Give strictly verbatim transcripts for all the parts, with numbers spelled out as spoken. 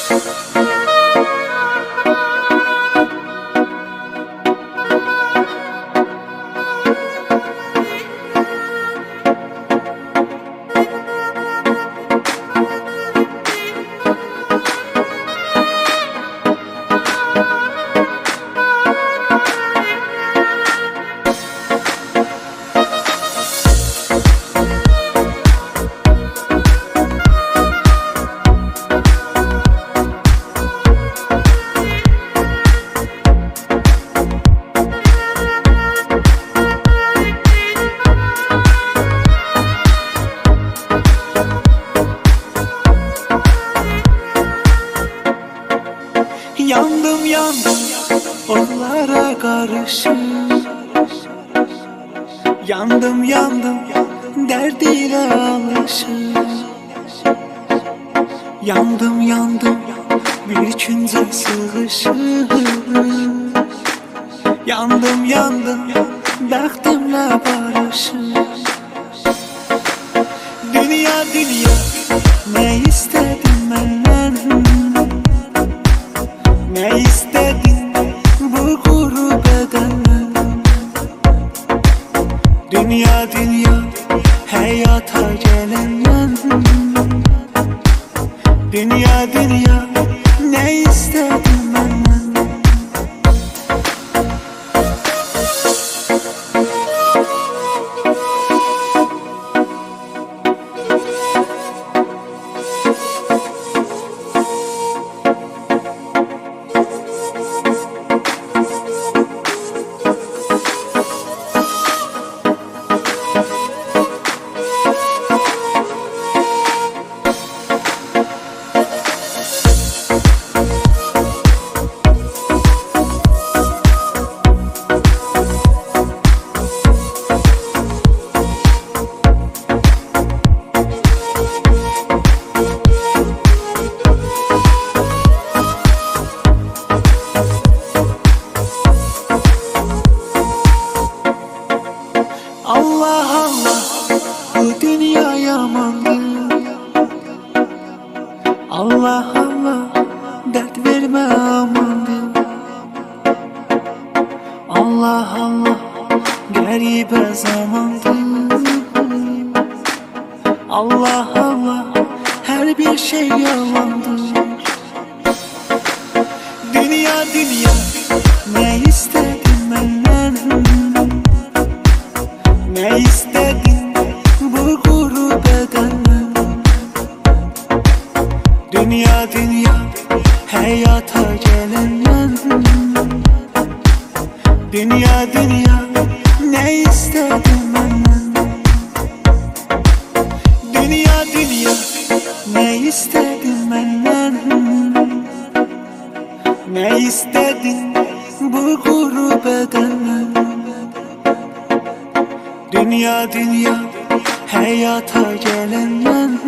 Yandım yandım onlara karşı. Yandım yandım derdiyle alışır. Yandım yandım bir künze sığışır. Yandım yandım bəxtimlə barışır. Dünya dünya ne istedin məndən? Ne istedin bu kuru bedenden? Dünya dünya hayata gelenden. Dünya dünya ne istedin benden? Allah Allah bu dünya yamandır. Allah Allah dert verme amandır. Allah Allah garibe zamandır. Allah Allah her bir şey yalandır. Dünya dünya ne istedin benden? Ne istedin bu kuru bedenden? Dünya dünya hayata gelenden. Dünya dünya ne istedin benden? Dünya dünya ne istedin benden? Ne istedin bu kuru bedenden? Dünya dünya hayata gelenden.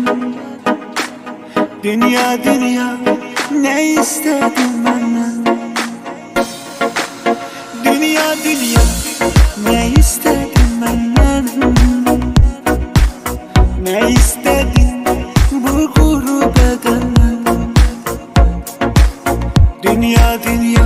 Dünya dünya ne istedin benden? Dünya dünya ne istedin benden? Ne istedin bu kuru bedenden? Dünya dünya